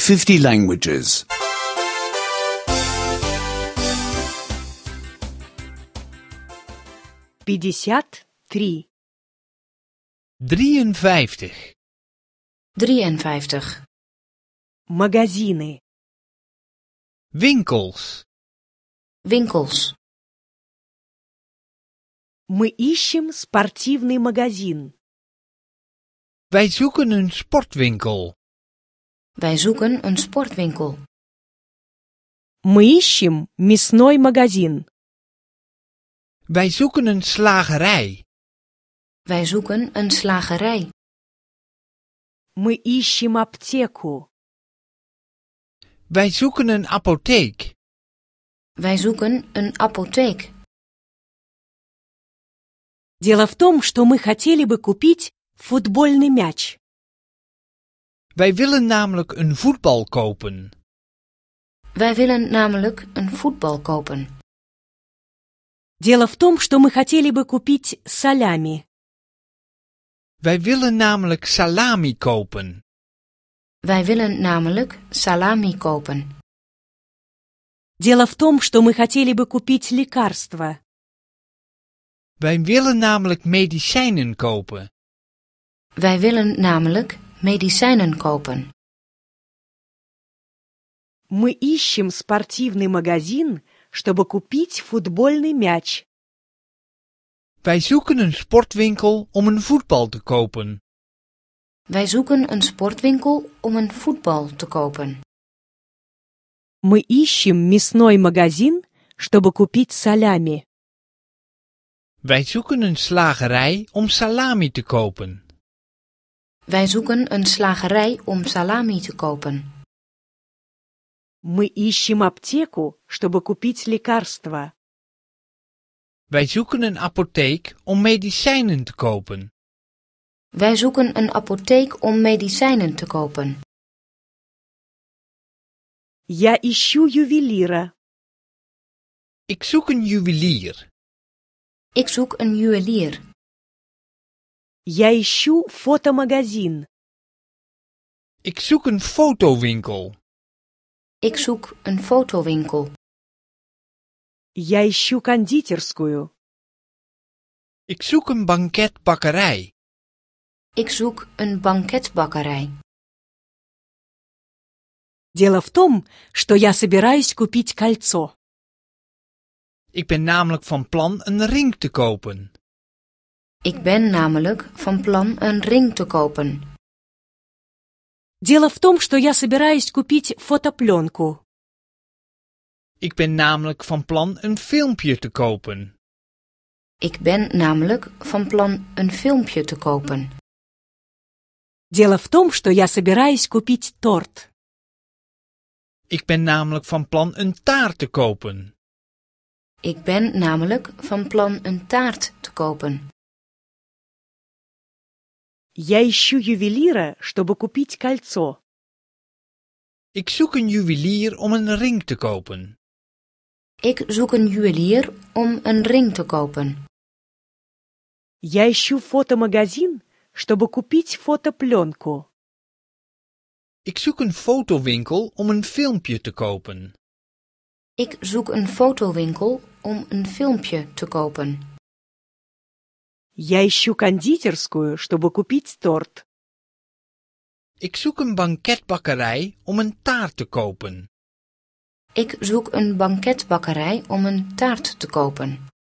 50 languages. 53. 53. 53. Магазины. Winkels. Winkels. Мы ищем спортивный магазин. Wij zoeken een sportwinkel. Wij zoeken een sportwinkel. Мы ищем мясной магазин. Wij zoeken een slagerij. Wij zoeken een slagerij. Мы ищем аптеку. Wij zoeken een apotheek. Wij zoeken een apotheek. Дело в том, что мы хотели бы купить футбольный мяч. Wij willen namelijk een voetbal kopen. Wij willen namelijk een voetbal kopen. Дело в том, что мы хотели бы купить салями. Wij willen namelijk salami kopen. Wij willen namelijk salami kopen. Дело в том, что мы хотели бы купить лекарства. Wij willen namelijk medicijnen kopen. Wij willen namelijk medicijnen kopen. Мы ищем спортивный магазин, чтобы купить футбольный мяч. Wij zoeken een sportwinkel om een voetbal te kopen. Wij zoeken een sportwinkel om een voetbal te kopen. Мы ищем мясной магазин, чтобы купить салями. Wij zoeken een slagerij om salami te kopen. Wij zoeken een slagerij om salami te kopen. Мы ищем аптеку, чтобы купить лекарства. Wij zoeken een apotheek om medicijnen te kopen. Wij zoeken een apotheek om medicijnen te kopen. Я ищу ювелира. Ik zoek een juwelier. Ik zoek een juwelier. Я ищу фотомагазин. Ik zoek een fotowinkel. Ik zoek een fotowinkel. Я ищу кондитерскую. Ik zoek een banketbakkerij. Ik zoek een banketbakkerij. Дело в том, что я собираюсь купить кольцо. Ik ben namelijk van plan een ring te kopen. Ik ben namelijk van plan een ring te kopen. Дело в том, что я собираюсь купить фотопленку. Ik ben namelijk van plan een filmpje te kopen. Ik ben namelijk van plan een filmpje te kopen. Дело в том, что я собираюсь купить торт. Ik ben namelijk van plan een taart te kopen. Ik ben namelijk van plan een taart te kopen. Я ищу ювелира, чтобы купить кольцо. Ik zoek een juwelier om een ring te kopen. Ik zoek een juwelier om een ring te kopen. Я ищу фотомагазин, чтобы купить фотопленку. Ik zoek een fotowinkel om een filmpje te kopen. Ik zoek een fotowinkel om een filmpje te kopen. Я ищу кондитерскую, чтобы купить торт. Ik zoek een banketbakkerij om een taart te kopen. Ik zoek een banketbakkerij om een taart te kopen.